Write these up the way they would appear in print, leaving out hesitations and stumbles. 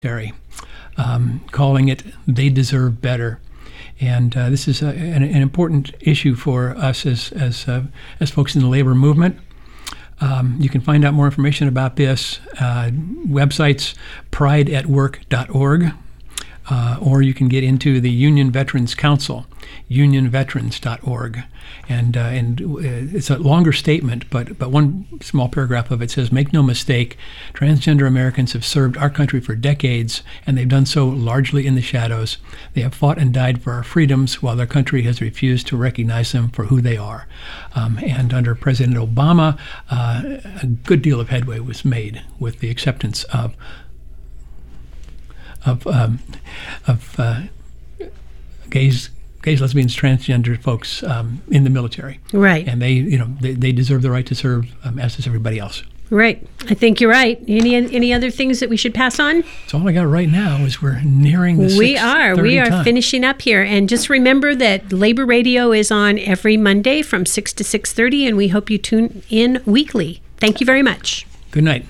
calling it "They Deserve Better." And this is an important issue for us as folks in the labor movement. You can find out more information about this websites prideatwork.org, or you can get into the Union Veterans Council, unionveterans.org. And it's a longer statement, but one small paragraph of it says, "Make no mistake, transgender Americans have served our country for decades, and they've done so largely in the shadows. They have fought and died for our freedoms, while their country has refused to recognize them for who they are." And under President Obama, a good deal of headway was made with the acceptance of gays, lesbians, transgender folks in the military. Right. And they deserve the right to serve as does everybody else. Right. I think you're right. Any other things that we should pass on? So all I got right now is we're nearing the 6:30 We are time. finishing up here. And just remember that Labor Radio is on every Monday from 6 to 6:30, and we hope you tune in weekly. Thank you very much. Good night.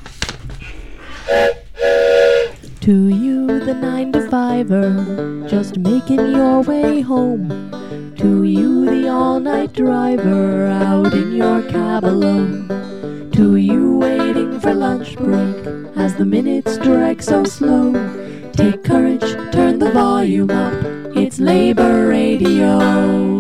To you, the 9-to-5er, just making your way home. To you, the all-night driver, out in your cab alone. To you, waiting for lunch break, as the minutes drag so slow. Take courage, turn the volume up, it's Labor Radio.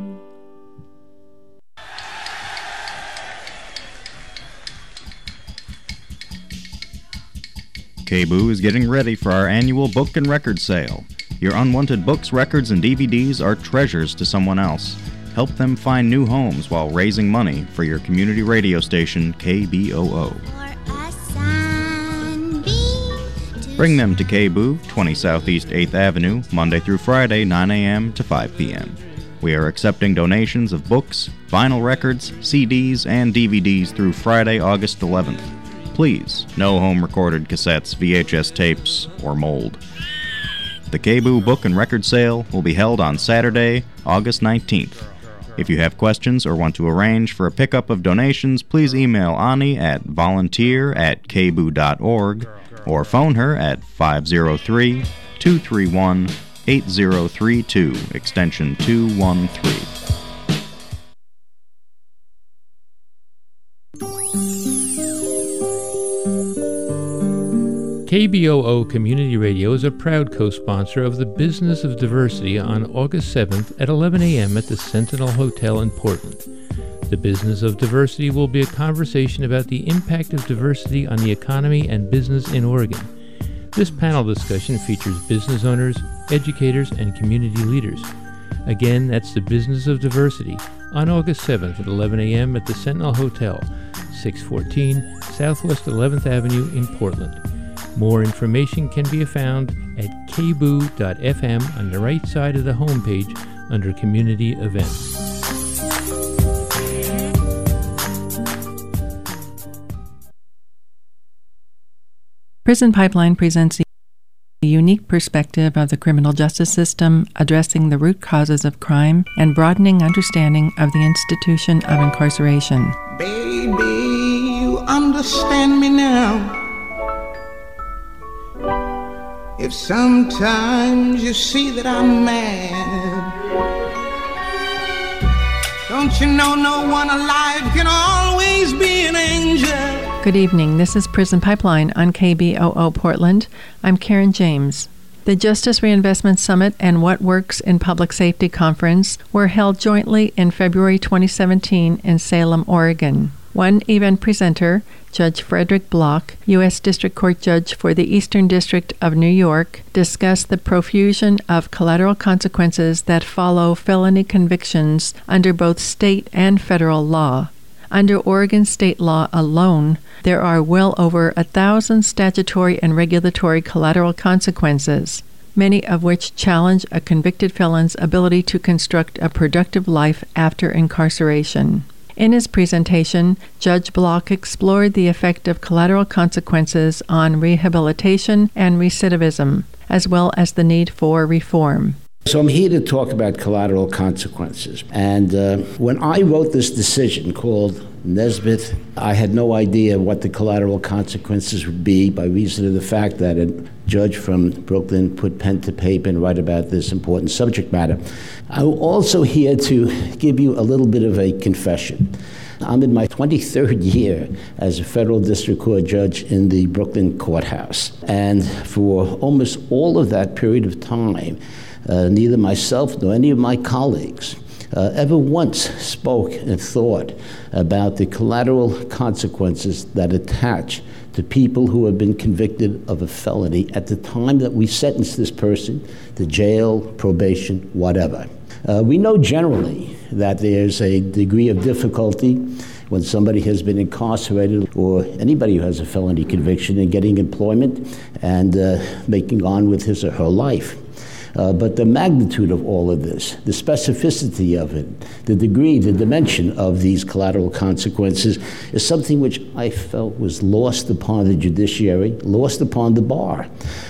KBOO is getting ready for our annual book and record sale. Your unwanted books, records, and DVDs are treasures to someone else. Help them find new homes while raising money for your community radio station, KBOO. Bring them to KBOO, 20 Southeast 8th Avenue, Monday through Friday, 9 a.m. to 5 p.m. We are accepting donations of books, vinyl records, CDs, and DVDs through Friday, August 11th. Please, no home-recorded cassettes, VHS tapes, or mold. The KBOO Book and Record Sale will be held on Saturday, August 19th. If you have questions or want to arrange for a pickup of donations, please email Ani at volunteer@kboo.org or phone her at 503-231-8032, extension 213. KBOO Community Radio is a proud co-sponsor of the Business of Diversity on August 7th at 11 a.m. at the Sentinel Hotel in Portland. The Business of Diversity will be a conversation about the impact of diversity on the economy and business in Oregon. This panel discussion features business owners, educators, and community leaders. Again, that's the Business of Diversity on August 7th at 11 a.m. at the Sentinel Hotel, 614 Southwest 11th Avenue in Portland. More information can be found at kboo.fm on the right side of the homepage under Community Events. Prison Pipeline presents a unique perspective of the criminal justice system, addressing the root causes of crime and broadening understanding of the institution of incarceration. Baby, you understand me now. If sometimes you see that I'm mad, don't you know no one alive can always be an angel? Good evening. This is Prison Pipeline on KBOO Portland. I'm Karen James. The Justice Reinvestment Summit and What Works in Public Safety Conference were held jointly in February 2017 in Salem, Oregon. One event presenter, Judge Frederick Block, U.S. District Court Judge for the Eastern District of New York, discussed the profusion of collateral consequences that follow felony convictions under both state and federal law. Under Oregon state law alone, there are well over 1,000 statutory and regulatory collateral consequences, many of which challenge a convicted felon's ability to construct a productive life after incarceration. In his presentation, Judge Block explored the effect of collateral consequences on rehabilitation and recidivism, as well as the need for reform. So I'm here to talk about collateral consequences. And when I wrote this decision called Nesbitt, I had no idea what the collateral consequences would be by reason of the fact that a judge from Brooklyn put pen to paper and write about this important subject matter. I'm also here to give you a little bit of a confession. I'm in my 23rd year as a federal district court judge in the Brooklyn courthouse. And for almost all of that period of time, neither myself nor any of my colleagues ever once spoke and thought about the collateral consequences that attach to people who have been convicted of a felony at the time that we sentence this person to jail, probation, whatever. We know generally that there's a degree of difficulty when somebody has been incarcerated or anybody who has a felony conviction in getting employment and making on with his or her life. But the magnitude of all of this, the specificity of it, the degree, the dimension of these collateral consequences is something which I felt was lost upon the judiciary, lost upon the bar.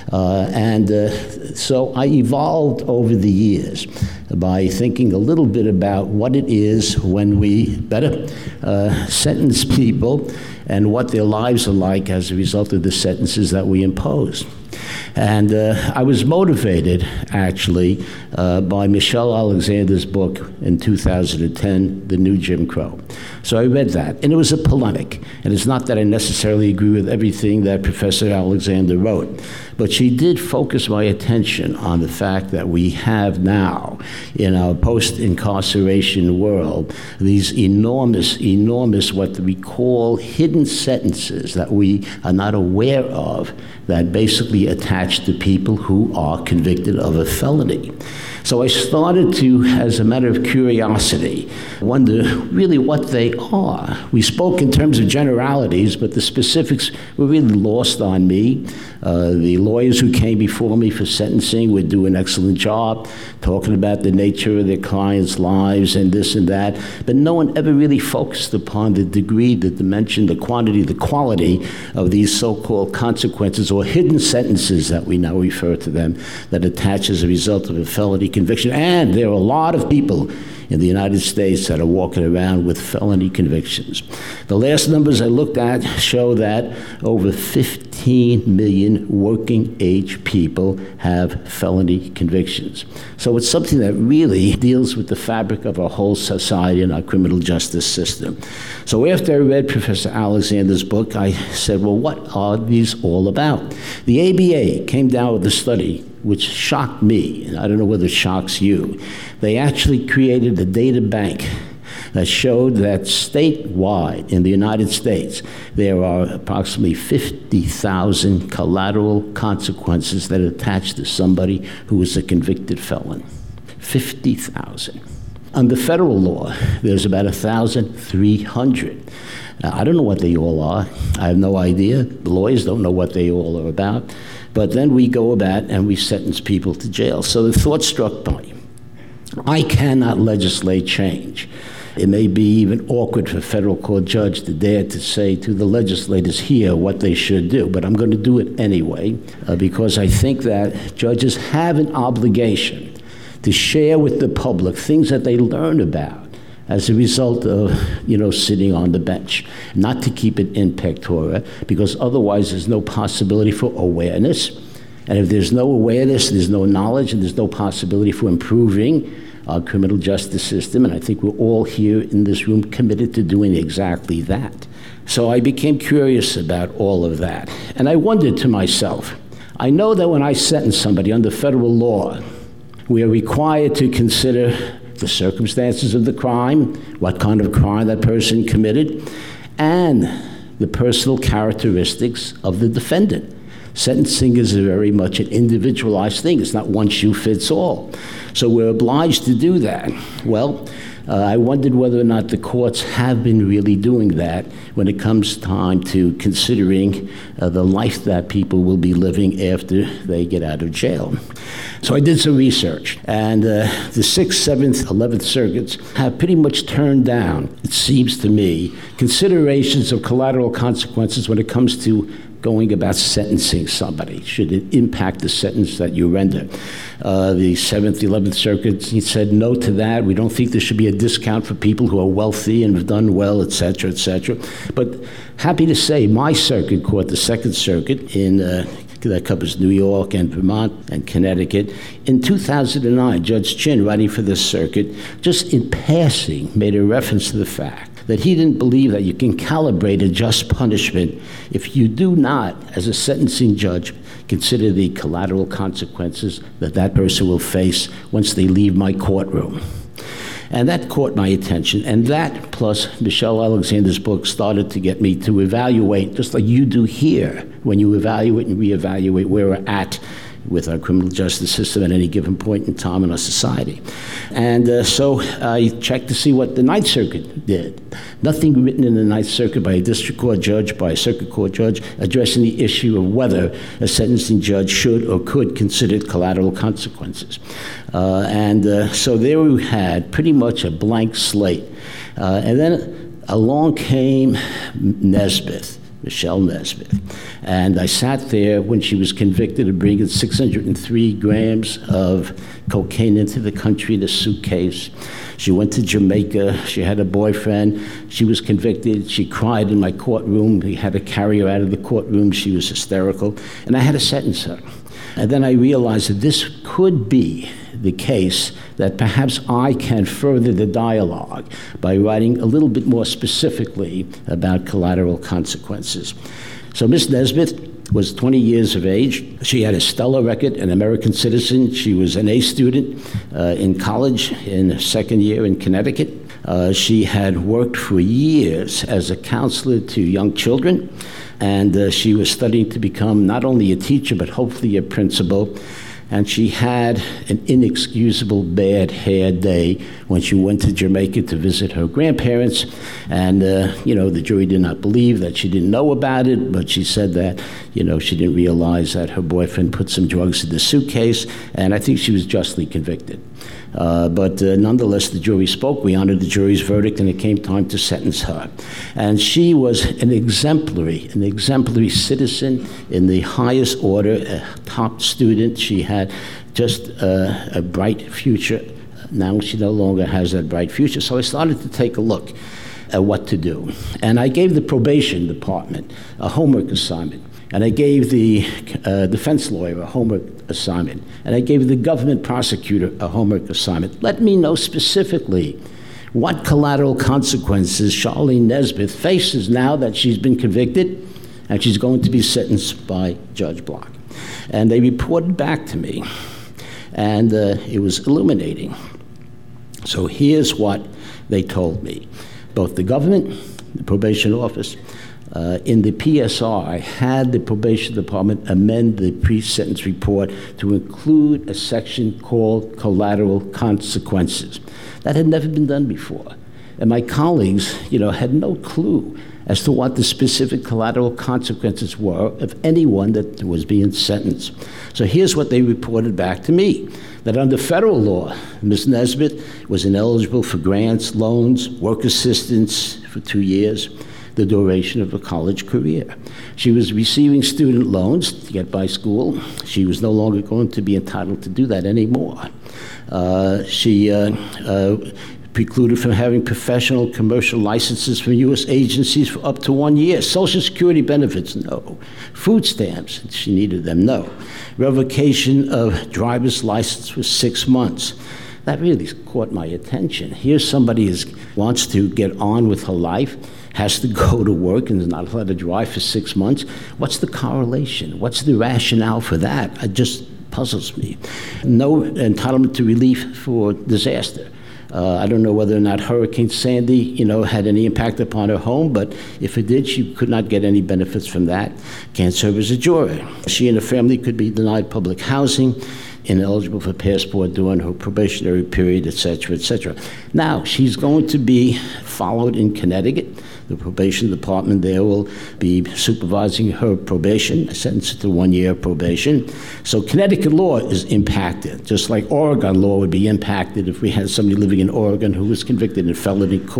So I evolved over the years by thinking a little bit about what it is when we better sentence people and what their lives are like as a result of the sentences that we impose. And I was motivated, actually, by Michelle Alexander's book in 2010, The New Jim Crow. So I read that, and it was a polemic. And it's not that I necessarily agree with everything that Professor Alexander wrote, but she did focus my attention on the fact that we have now, in our post-incarceration world, these enormous, what we call hidden sentences that we are not aware of that basically attach to people who are convicted of a felony. So I started to, as a matter of curiosity, wonder really what they are. We spoke in terms of generalities, but the specifics were really lost on me. The lawyers who came before me for sentencing would do an excellent job talking about the nature of their clients' lives and this and that, but no one ever really focused upon the degree, the dimension, the quantity, the quality of these so-called consequences or hidden sentences that we now refer to them that attach as a result of a felony conviction. And there are a lot of people in the United States that are walking around with felony convictions. The last numbers I looked at show that over 15 million working age people have felony convictions. So it's something that really deals with the fabric of our whole society and our criminal justice system. So after I read Professor Alexander's book, I said, well, what are these all about? The ABA came down with a study which shocked me, and I don't know whether it shocks you. They actually created a data bank that showed that statewide in the United States, there are approximately 50,000 collateral consequences that attach to somebody who is a convicted felon. 50,000. Under federal law, there's about 1,300. Now, I don't know what they all are. I have no idea. The lawyers don't know what they all are about. But then we go about and we sentence people to jail. So the thought struck me, I cannot legislate change. It may be even awkward for a federal court judge to dare to say to the legislators here what they should do, but I'm going to do it anyway because I think that judges have an obligation to share with the public things that they learn about as a result of, sitting on the bench, not to keep it in pectora, because otherwise there's no possibility for awareness. And if there's no awareness, there's no knowledge, and there's no possibility for improving our criminal justice system. And I think we're all here in this room committed to doing exactly that. So I became curious about all of that. And I wondered to myself, I know that when I sentence somebody under federal law, we are required to consider the circumstances of the crime, what kind of crime that person committed, and the personal characteristics of the defendant. Sentencing is very much an individualized thing. It's not one shoe fits all. So we're obliged to do that. Well, I wondered whether or not the courts have been really doing that when it comes time to considering the life that people will be living after they get out of jail. So I did some research, and the 6th, 7th, 11th circuits have pretty much turned down, it seems to me, considerations of collateral consequences when it comes to going about sentencing somebody? Should it impact the sentence that you render? The 7th, 11th Circuit, he said no to that. We don't think there should be a discount for people who are wealthy and have done well, et cetera, et cetera. But happy to say my circuit court, the 2nd Circuit, that covers New York and Vermont and Connecticut. In 2009, Judge Chin, writing for this circuit, just in passing, made a reference to the fact that he didn't believe that you can calibrate a just punishment if you do not, as a sentencing judge, consider the collateral consequences that that person will face once they leave my courtroom. And that caught my attention. And that, plus Michelle Alexander's book, started to get me to evaluate, just like you do here, when you evaluate and reevaluate where we're at with our criminal justice system at any given point in time in our society. And so I checked to see what the 9th Circuit did. Nothing written in the 9th Circuit by a district court judge, by a circuit court judge, addressing the issue of whether a sentencing judge should or could consider collateral consequences. So there we had pretty much a blank slate. And then along came Nesbitt. Michelle Nesbitt. And I sat there when she was convicted of bringing 603 grams of cocaine into the country in a suitcase. She went to Jamaica. She had a boyfriend. She was convicted. She cried in my courtroom. We had to carry her out of the courtroom. She was hysterical. And I had to sentence her. And then I realized that this could be the case, that perhaps I can further the dialogue by writing a little bit more specifically about collateral consequences. So Miss Nesbitt was 20 years of age. She had a stellar record, an American citizen. She was an A student in college in her 2nd year in Connecticut. She had worked for years as a counselor to young children, and she was studying to become not only a teacher, but hopefully a principal. And she had an inexcusable bad hair day when she went to Jamaica to visit her grandparents. And, the jury did not believe that she didn't know about it, but she said that, she didn't realize that her boyfriend put some drugs in the suitcase, and I think she was justly convicted. But nonetheless, the jury spoke. We honored the jury's verdict, and it came time to sentence her. And she was an exemplary citizen in the highest order, a top student. She had just a bright future. Now she no longer has that bright future. So I started to take a look at what to do. And I gave the probation department a homework assignment. And I gave the defense lawyer a homework assignment. And I gave the government prosecutor a homework assignment. Let me know specifically what collateral consequences Charlene Nesbitt faces now that she's been convicted and she's going to be sentenced by Judge Block. And they reported back to me, and it was illuminating. So here's what they told me. Both the government, the probation office, in the PSR, I had the probation department amend the pre-sentence report to include a section called collateral consequences. That had never been done before. And my colleagues, had no clue as to what the specific collateral consequences were of anyone that was being sentenced. So here's what they reported back to me, that under federal law, Ms. Nesbitt was ineligible for grants, loans, work assistance for 2 years, the duration of a college career. She was receiving student loans to get by school. She was no longer going to be entitled to do that anymore. She precluded from having professional commercial licenses from U.S. agencies for up to 1 year. Social Security benefits, no. Food stamps, she needed them, no. Revocation of driver's license for 6 months. That really caught my attention. Here's somebody who wants to get on with her life, has to go to work and is not allowed to drive for 6 months. What's the correlation? What's the rationale for that? It just puzzles me. No entitlement to relief for disaster. I don't know whether or not Hurricane Sandy, had any impact upon her home, but if it did, she could not get any benefits from that. Can't serve as a juror. She and her family could be denied public housing, ineligible for passport during her probationary period, et cetera, et cetera. Now, she's going to be followed in Connecticut. The probation department there will be supervising her probation, sentenced to 1 year probation. So Connecticut law is impacted, just like Oregon law would be impacted if we had somebody living in Oregon who was convicted in felony court.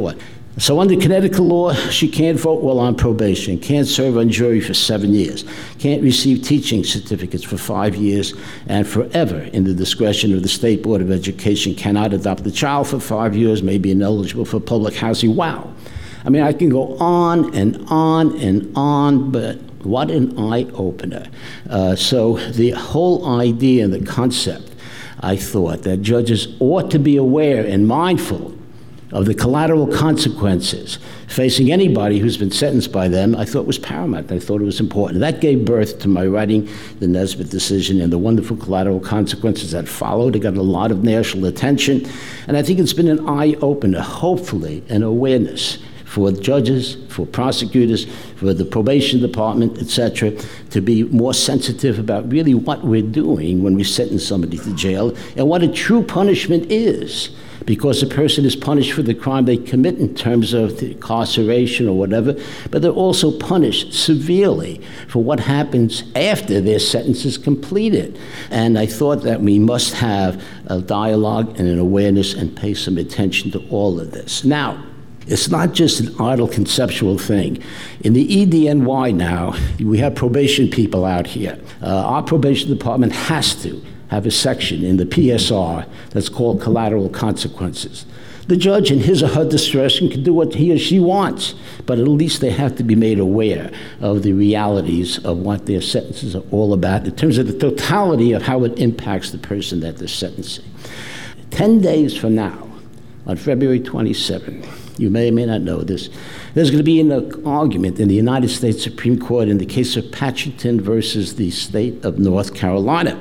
So under Connecticut law, she can't vote while on probation, can't serve on jury for 7 years, can't receive teaching certificates for 5 years, and forever, in the discretion of the State Board of Education, cannot adopt a child for 5 years, may be ineligible for public housing. Wow. I mean, I can go on and on and on, but what an eye-opener. So the whole idea and the concept, I thought, that judges ought to be aware and mindful of the collateral consequences facing anybody who's been sentenced by them, I thought was paramount. I thought it was important. That gave birth to my writing the Nesbitt decision and the wonderful collateral consequences that followed. It got a lot of national attention, and I think it's been an eye-opener, hopefully, an awareness for judges, for prosecutors, for the probation department, etc., to be more sensitive about really what we're doing when we sentence somebody to jail and what a true punishment is. Because a person is punished for the crime they commit in terms of incarceration or whatever, but they're also punished severely for what happens after their sentence is completed. And I thought that we must have a dialogue and an awareness and pay some attention to all of this. Now, it's not just an idle conceptual thing. In the EDNY now, we have probation people out here. Our probation department has to have a section in the PSR that's called collateral consequences. The judge, in his or her discretion, can do what he or she wants, but at least they have to be made aware of the realities of what their sentences are all about in terms of the totality of how it impacts the person that they're sentencing. 10 days from now, on February 27th, you may or may not know this, there's going to be an argument in the United States Supreme Court in the case of Patcherton versus the state of North Carolina.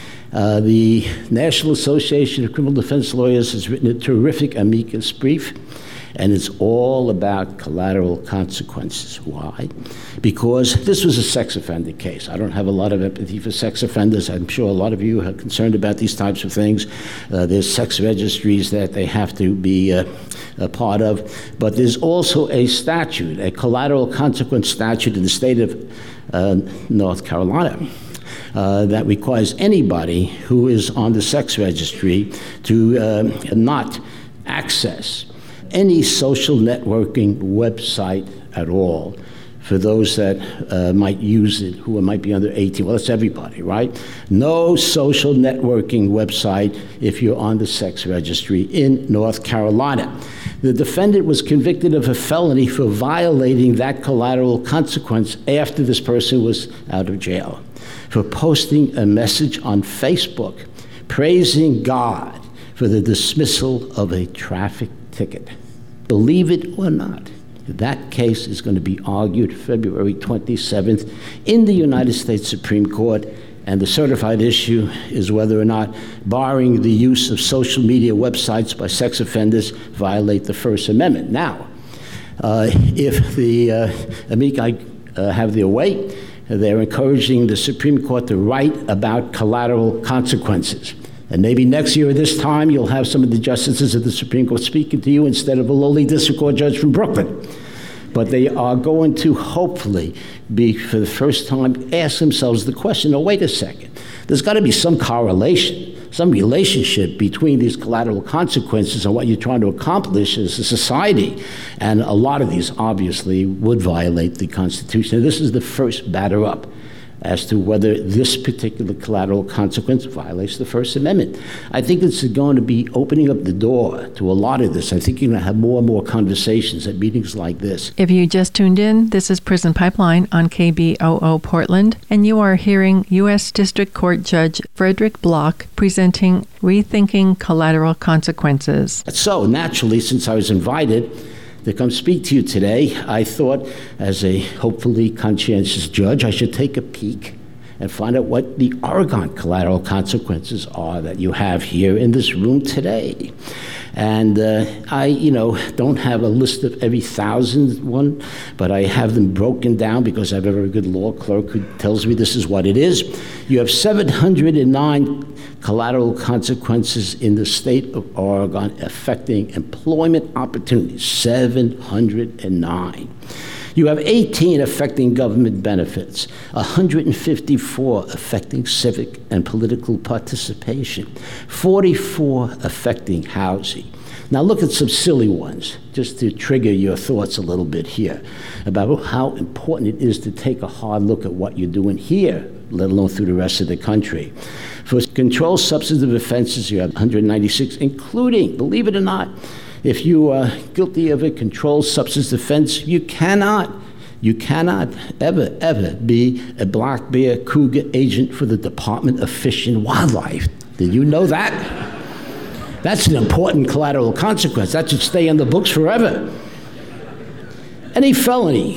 The National Association of Criminal Defense Lawyers has written a terrific amicus brief, and it's all about collateral consequences. Why? Because this was a sex offender case. I don't have a lot of empathy for sex offenders. I'm sure a lot of you are concerned about these types of things. There's sex registries that they have to be a part of. But there's also a statute, a collateral consequence statute in the state of North Carolina. That requires anybody who is on the sex registry to not access any social networking website at all for those that might use it who might be under 18. Well, that's everybody, right? No social networking website if you're on the sex registry in North Carolina. The defendant was convicted of a felony for violating that collateral consequence after this person was out of jail, for posting a message on Facebook praising God for the dismissal of a traffic ticket. Believe it or not, that case is going to be argued February 27th in the United States Supreme Court, and the certified issue is whether or not barring the use of social media websites by sex offenders violate the First Amendment. Now, if the amici have their way, they're encouraging the Supreme Court to write about collateral consequences. And maybe next year at this time, you'll have some of the justices of the Supreme Court speaking to you instead of a lowly district court judge from Brooklyn. But they are going to hopefully be, for the first time, ask themselves the question, oh, wait a second. There's got to be some correlation, some relationship between these collateral consequences and what you're trying to accomplish as a society. And a lot of these, obviously, would violate the Constitution. And this is the first batter up as to whether this particular collateral consequence violates the First Amendment. I think it's going to be opening up the door to a lot of this. I think you're going to have more and more conversations at meetings like this. If you just tuned in, this is Prison Pipeline on KBOO Portland, and you are hearing U.S. District Court Judge Frederick Block presenting Rethinking Collateral Consequences. So, naturally, since I was invited to come speak to you today, I thought, as a hopefully conscientious judge, I should take a peek and find out what the Oregon collateral consequences are that you have here in this room today. And I, don't have a list of every 1,000 one, but I have them broken down because I have a very good law clerk who tells me this is what it is. You have 709 collateral consequences in the state of Oregon affecting employment opportunities, 709. You have 18 affecting government benefits, 154 affecting civic and political participation, 44 affecting housing, policy. Now look at some silly ones, just to trigger your thoughts a little bit here about how important it is to take a hard look at what you're doing here, let alone through the rest of the country. For controlled substantive offenses, you have 196, including, believe it or not, if you are guilty of a controlled substance offense, you cannot ever be a black bear cougar agent for the Department of Fish and Wildlife. Did you know that? That's an important collateral consequence. That should stay on the books forever. Any felony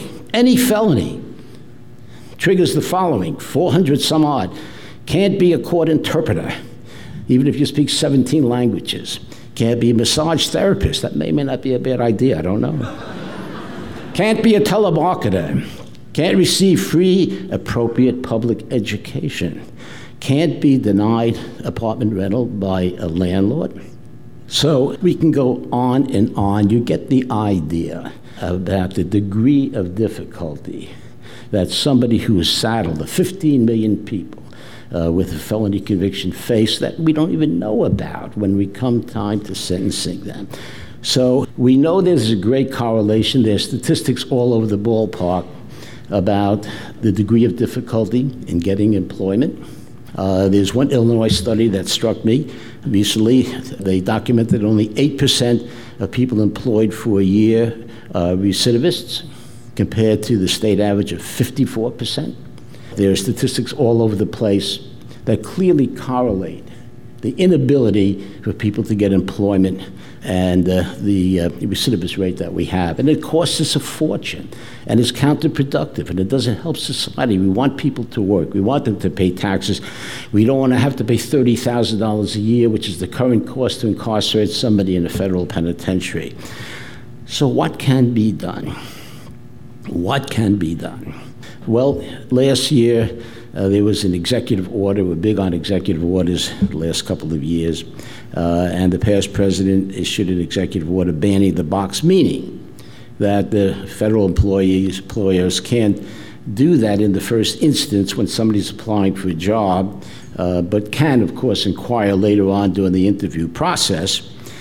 triggers the following: 400 some odd. Can't be a court interpreter, even if you speak 17 languages. Can't be a massage therapist. That may not be a bad idea, I don't know. Can't be a telemarketer. Can't receive free, appropriate public education. Can't be denied apartment rental by a landlord. So we can go on and on. You get the idea about the degree of difficulty that somebody who is saddled, the 15 million people with a felony conviction face that we don't even know about when we come time to sentencing them. So we know there's a great correlation. There's statistics all over the ballpark about the degree of difficulty in getting employment. There's one Illinois study that struck me recently. They documented only 8% of people employed for a year recidivists, compared to the state average of 54%. There are statistics all over the place that clearly correlate the inability for people to get employment and the recidivist rate that we have. And it costs us a fortune, and it's counterproductive, and it doesn't help society. We want people to work. We want them to pay taxes. We don't want to have to pay $30,000 a year, which is the current cost to incarcerate somebody in a federal penitentiary. So what can be done? What can be done? Well, last year, there was an executive order. We're big on executive orders the last couple of years. And the past president issued an executive order banning the box, meaning that the federal employers can't do that in the first instance when somebody's applying for a job, but can, of course, inquire later on during the interview process.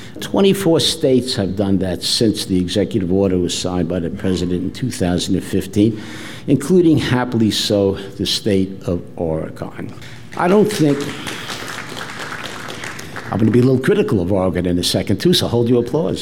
24 states have done that since the executive order was signed by the president in 2015, including, happily so, the state of Oregon. I don't think, I'm going to be a little critical of Oregon in a second too, so hold your applause.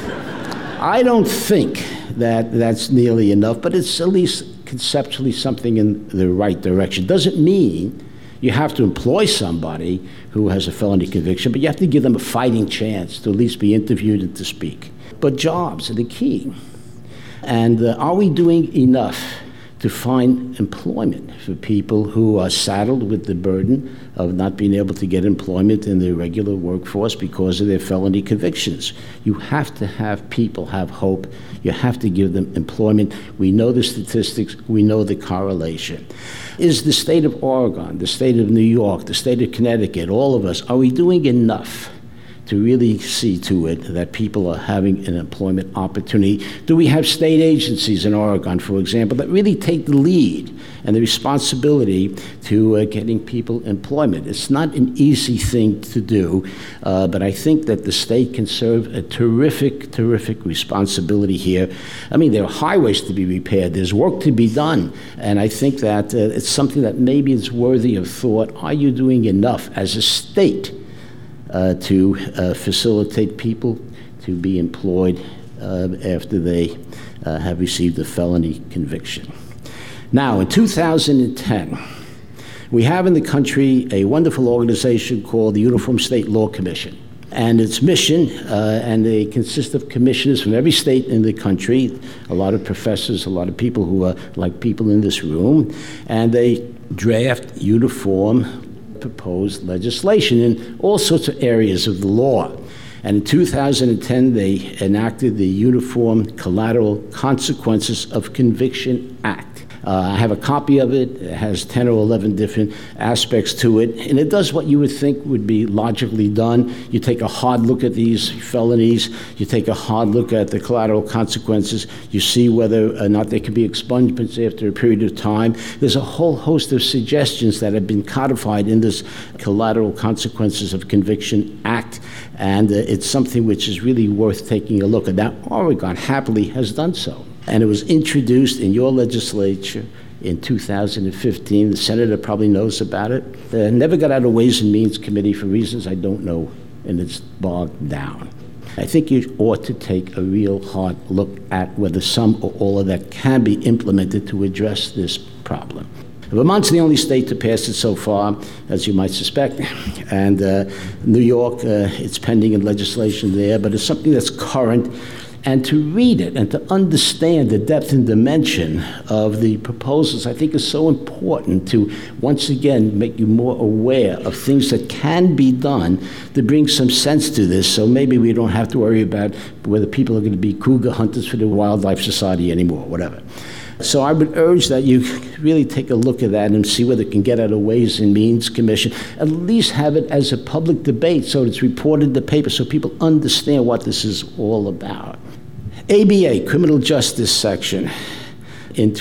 I don't think that that's nearly enough, but it's at least conceptually something in the right direction. Doesn't mean you have to employ somebody who has a felony conviction, but you have to give them a fighting chance to at least be interviewed and to speak. But jobs are the key. And are we doing enough to find employment for people who are saddled with the burden of not being able to get employment in the regular workforce because of their felony convictions? You have to have people have hope. You have to give them employment. We know the statistics. We know the correlation. Is the state of Oregon, the state of New York, the state of Connecticut, all of us, are we doing enough to really see to it that people are having an employment opportunity? Do we have state agencies in Oregon, for example, that really take the lead and the responsibility to getting people employment? It's not an easy thing to do, but I think that the state can serve a terrific, terrific responsibility here. I mean, there are highways to be repaired. There's work to be done. And I think that it's something that maybe is worthy of thought. Are you doing enough as a state to facilitate people to be employed after they have received a felony conviction? Now, in 2010, we have in the country a wonderful organization called the Uniform State Law Commission. And its mission, and they consist of commissioners from every state in the country, a lot of professors, a lot of people who are like people in this room, and they draft uniform proposed legislation in all sorts of areas of the law. And in 2010, they enacted the Uniform Collateral Consequences of Conviction Act. I have a copy of it. It has 10 or 11 different aspects to it, and it does what you would think would be logically done. You take a hard look at these felonies. You take a hard look at the collateral consequences. You see whether or not there can be expungements after a period of time. There's a whole host of suggestions that have been codified in this Collateral Consequences of Conviction Act, and it's something which is really worth taking a look at. Now, Oregon happily has done so, and it was introduced in your legislature in 2015. The senator probably knows about it. Never got out of Ways and Means Committee for reasons I don't know, and it's bogged down. I think you ought to take a real hard look at whether some or all of that can be implemented to address this problem. Vermont's the only state to pass it so far, as you might suspect, and New York, it's pending in legislation there, but it's something that's current. And to read it and to understand the depth and dimension of the proposals, I think is so important to, once again, make you more aware of things that can be done to bring some sense to this, so maybe we don't have to worry about whether people are going to be cougar hunters for the Wildlife Society anymore, whatever. So I would urge that you really take a look at that and see whether it can get out of Ways and Means Commission. At least have it as a public debate so it's reported in the paper so people understand what this is all about. ABA, Criminal Justice Section, in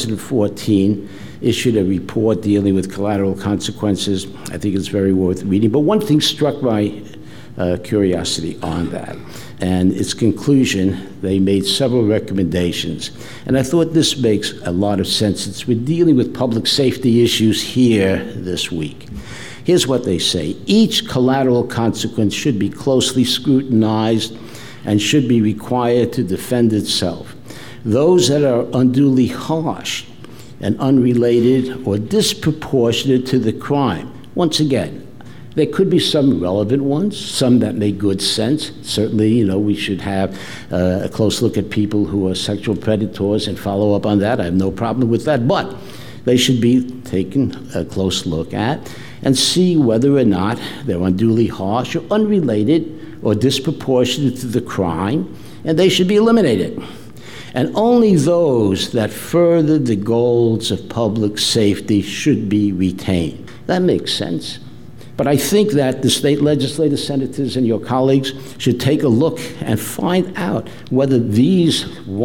2014 issued a report dealing with collateral consequences. I think it's very worth reading. But one thing struck my curiosity on that. And its conclusion, they made several recommendations. And I thought this makes a lot of sense since we're dealing with public safety issues here this week. Here's what they say. Each collateral consequence should be closely scrutinized and should be required to defend itself. Those that are unduly harsh and unrelated or disproportionate to the crime. Once again, there could be some relevant ones, some that make good sense. Certainly, we should have a close look at people who are sexual predators and follow up on that. I have no problem with that. But they should be taken a close look at and see whether or not they're unduly harsh or unrelated or disproportionate to the crime, and they should be eliminated. And only those that further the goals of public safety should be retained. That makes sense. But I think that the state legislators, senators, and your colleagues should take a look and find out whether these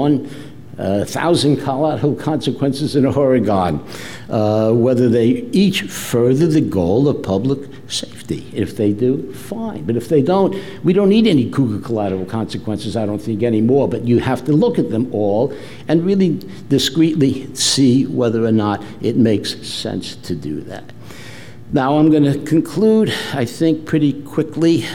1,000 collateral consequences in Oregon, whether they each further the goal of public safety. If they do, fine. But if they don't, we don't need any cougar collateral consequences, I don't think, anymore. But you have to look at them all and really discreetly see whether or not it makes sense to do that. Now, I'm going to conclude, I think, pretty quickly.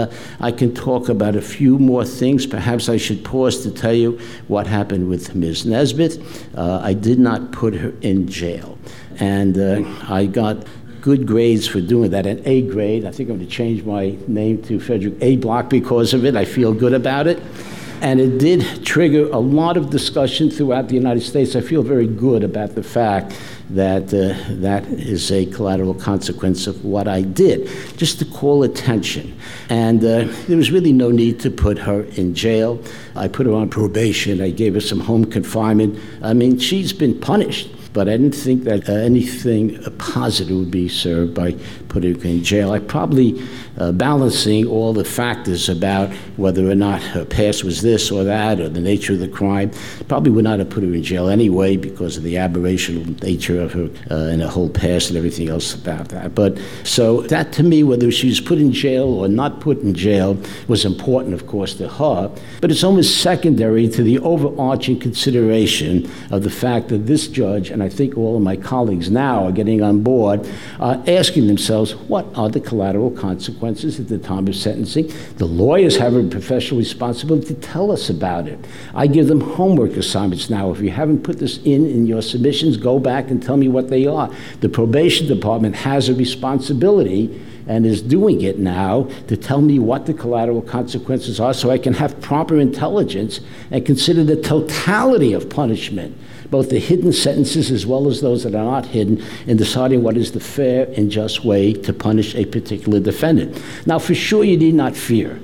I can talk about a few more things. Perhaps I should pause to tell you what happened with Ms. Nesbitt. I did not put her in jail. And I got good grades for doing that, an A grade. I think I'm going to change my name to Frederick A. Block because of it. I feel good about it. And it did trigger a lot of discussion throughout the United States. I feel very good about the fact that that is a collateral consequence of what I did, just to call attention. And there was really no need to put her in jail. I put her on probation. I gave her some home confinement. I mean, she's been punished. But I didn't think that anything positive would be served by putting her in jail. I probably, balancing all the factors about whether or not her past was this or that or the nature of the crime, probably would not have put her in jail anyway because of the aberrational nature of her and her whole past and everything else about that. But so that to me, whether she was put in jail or not put in jail, was important, of course, to her. But it's almost secondary to the overarching consideration of the fact that this judge, and I think all of my colleagues now are getting on board, asking themselves, what are the collateral consequences at the time of sentencing? The lawyers have a professional responsibility to tell us about it. I give them homework assignments now. If you haven't put this in your submissions, go back and tell me what they are. The probation department has a responsibility and is doing it now to tell me what the collateral consequences are so I can have proper intelligence and consider the totality of punishment, both the hidden sentences as well as those that are not hidden, in deciding what is the fair and just way to punish a particular defendant. Now, for sure, you need not fear.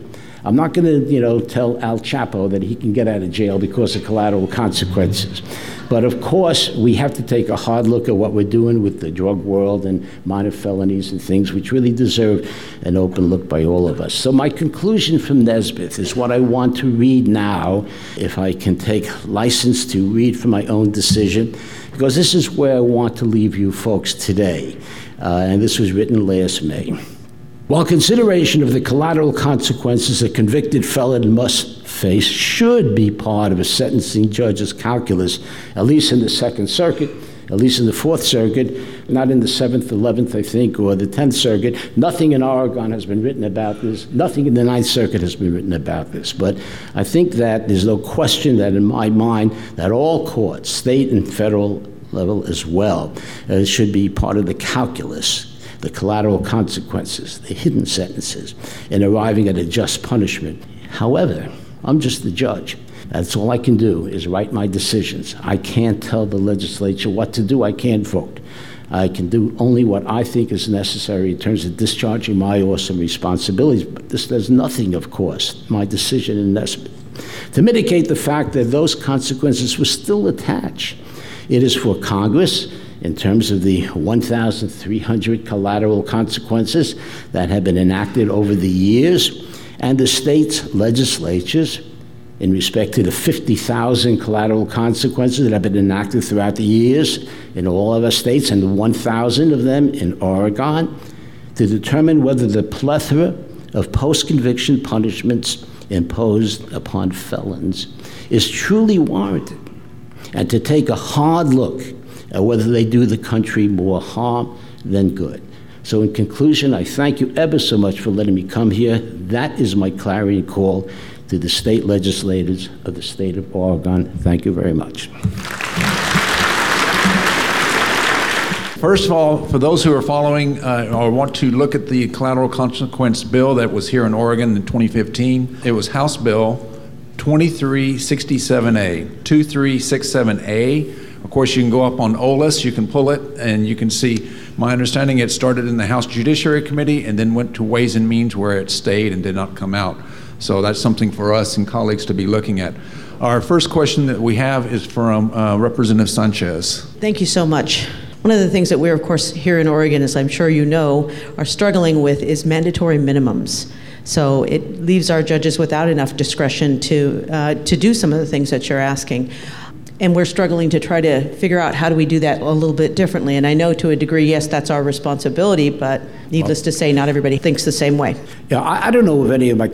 I'm not going to, tell Al Chapo that he can get out of jail because of collateral consequences. But of course, we have to take a hard look at what we're doing with the drug world and minor felonies and things which really deserve an open look by all of us. So my conclusion from Nesbitt is what I want to read now, if I can take license to read from my own decision, because this is where I want to leave you folks today. And this was written last May. While consideration of the collateral consequences a convicted felon must face should be part of a sentencing judge's calculus, at least in the Second Circuit, at least in the Fourth Circuit, not in the 7th, 11th, I think, or the 10th Circuit. Nothing in Oregon has been written about this. Nothing in the 9th Circuit has been written about this. But I think that there's no question that in my mind that all courts, state and federal level as well, should be part of the calculus, the collateral consequences, the hidden sentences, in arriving at a just punishment. However, I'm just the judge. That's all I can do is write my decisions. I can't tell the legislature what to do. I can't vote. I can do only what I think is necessary in terms of discharging my awesome responsibilities. But this does nothing, of course, my decision in Nesbitt, to mitigate the fact that those consequences will still attach. It is for Congress, in terms of the 1,300 collateral consequences that have been enacted over the years, and the state's legislatures, in respect to the 50,000 collateral consequences that have been enacted throughout the years in all of our states, and the 1,000 of them in Oregon, to determine whether the plethora of post-conviction punishments imposed upon felons is truly warranted, and to take a hard look at whether they do the country more harm than good. So in conclusion, I thank you ever so much for letting me come here. That is my clarion call to the state legislators of the state of Oregon. Thank you very much. First of all, for those who are following or want to look at the collateral consequence bill that was here in Oregon in 2015, it was House Bill 2367A, 2367A. Of course, you can go up on OLS, you can pull it, and you can see, my understanding, it started in the House Judiciary Committee and then went to Ways and Means, where it stayed and did not come out. So that's something for us and colleagues to be looking at. Our first question that we have is from Representative Sanchez. Thank you so much. One of the things that we're, of course, here in Oregon, as I'm sure you know, are struggling with is mandatory minimums. So it leaves our judges without enough discretion to do some of the things that you're asking. And we're struggling to try to figure out how do we do that a little bit differently. And I know to a degree, yes, that's our responsibility, but needless to say, not everybody thinks the same way. Yeah, I don't know if any of my